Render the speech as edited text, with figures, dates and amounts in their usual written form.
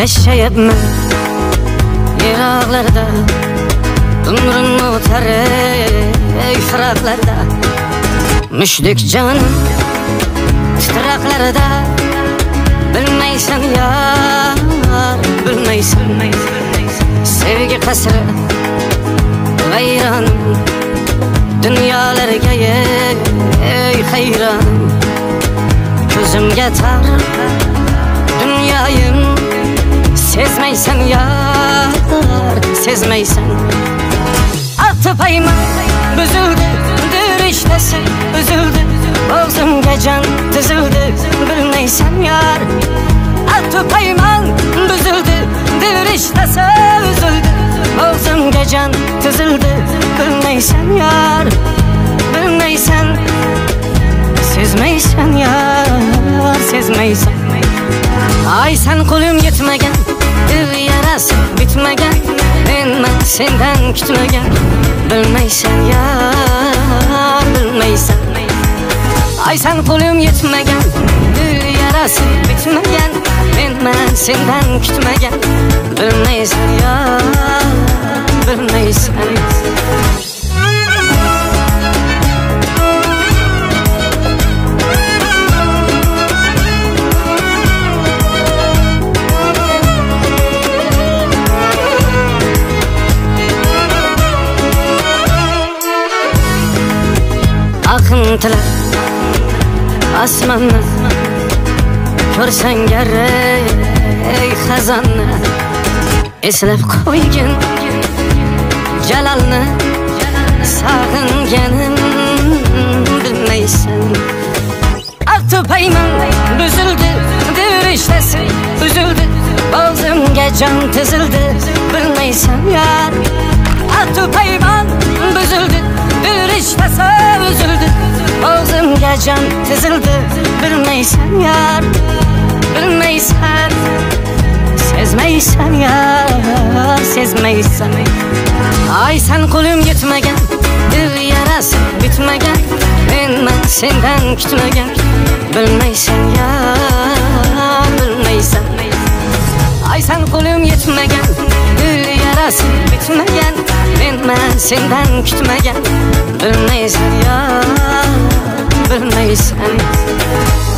Yaşayıpman yiroqlarda, umrim o'tar ey firaqlarda. Mushdek jonim titroqlarda, bilmaysan yar, bilmaysan. Sevgi qasri vayronim, dunyolarga ey hayronim. Ko'zimga tar dunyoyim, sezmaysan yar, sezmaysan. Atpayman buzildi dirishtasi, uzildi bo'g'zimga jon tizildi, bilmaysan yar. Atpayman buzildi dirishtasi, uzildi bo'g'zimga jon tizildi, bilmaysan yar, bilmaysan. Sezmaysan yar, sezmaysan. Ay sen qo'lim yetmagan, dil yarasi bitmagan, men sendan kutmagan, bilmaysan yar, bilmaysan. Ay sen qo'lim yetmagan, dil yarasi bitmagan, men sendan kutmagan, bilmaysan yar, bilmaysan. Akıntılar asmanni ko'rsang gar ey xazonni, eslab qo'ygin jalolni, sog'inganim bilmaysan. Atpayman buzildi dirishtasi, uzildi bo'g'zimga jon tizildi, bilmaysan yar. Atpayman buzildi dirishtasi, uzildi bo'g'zimga jon tizildi, bilmaysan yar, bilmaysan. Sezmaysan yar, sezmaysan. Ay sen qo'lim yetmagan, dil yarasi bitmagan, men sendan kutmagan, bilmaysan yar, bilmaysan. Ay sen qo'lim yetmagan, dil yarasi bitmagan, men sendan kutmagan, bilmaysan yar, bilmaysan.